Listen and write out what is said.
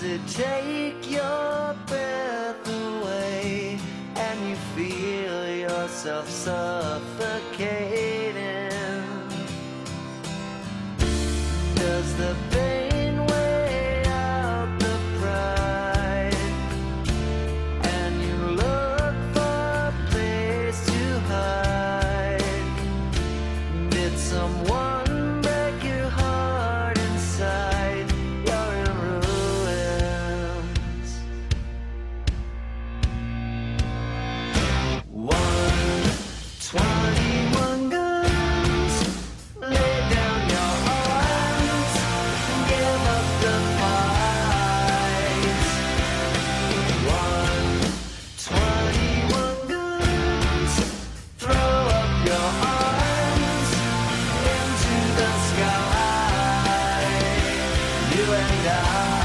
Does it take your breath away and you feel yourself suffocating? Does the pain weigh out the pride and you look for a place to hide? Did someone break your heart inside? You're in ruins. 121 guns, lay down your arms and give up the fight. 121 guns, throw up your arms into the sky. You and I.